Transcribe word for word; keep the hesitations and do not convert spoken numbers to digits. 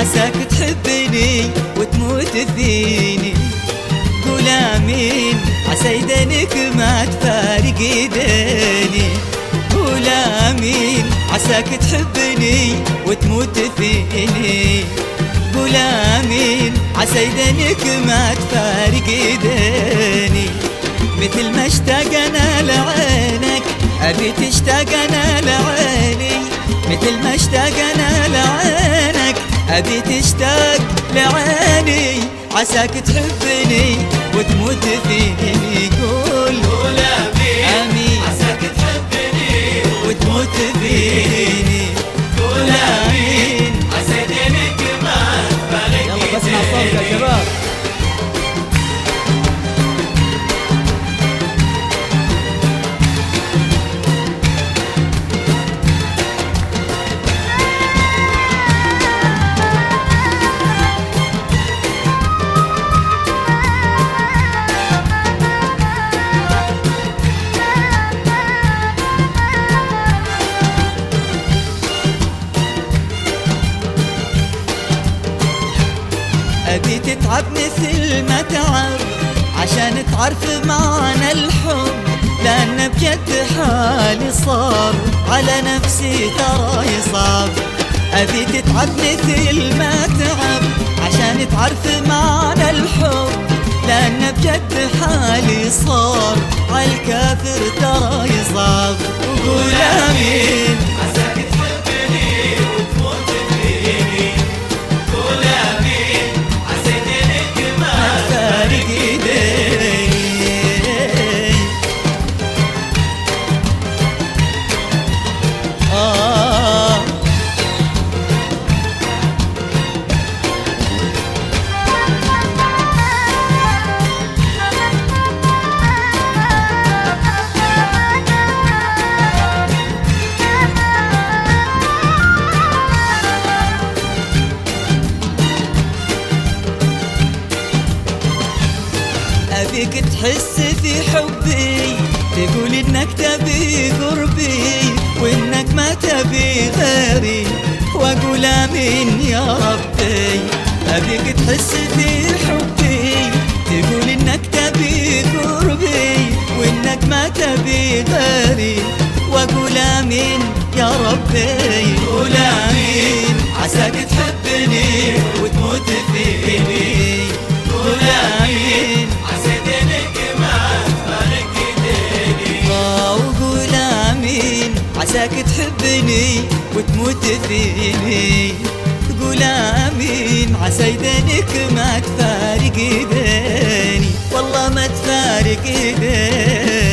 عساك تحبني وتموت فيني. قول آمين عسى يدينك ما تفارق يديني. قول آمين عساك تحبني وتموت فيني. قول آمين عسى يدينك ما تفارق يديني. مثل ما اشتاق انا لعينك ابي تشتاق انا لعيني. مثل ما اشتاق انا لعينك ابي تشتاق لعيني. عساك تحبني وتموت فيني. قول قول آمين آمين عساك تحبني وتموت فيني. قول آمين عسى يدينك ما تفارق يلا بسمع صوتك يا شباب. أبي تتعب مثل ما تعب عشان تعرف معنى الحب. لأن بجد حالي صار على نفسي ترى يصعب. أبي تتعب مثل ما تعب عشان تعرف معنى الحب. لأن بجد حالي صار على الكافر ترى يصعب. وقول آمين عساك تحبني وتموت فيني. قول آمين عسى يدينك ما فارق يديني. آه أبيك تحس في حبي. تقول إنك تبي قربي وإنك ما تبي غيري. وأقول آمين يا ربي. أبيك تحس في حبي. تقول إنك تبي قربي وإنك ما تبي غيري. وأقول آمين يا ربي. قول آمين عساك تحبني وتموت فيني. قول آمين عسى يدينك ما تفارق يديني. آه وقول آمين عساك تحبني وتموت فيني. قول آمين عسى يدينك ما تفارق يديني. والله ما تفارق يديني.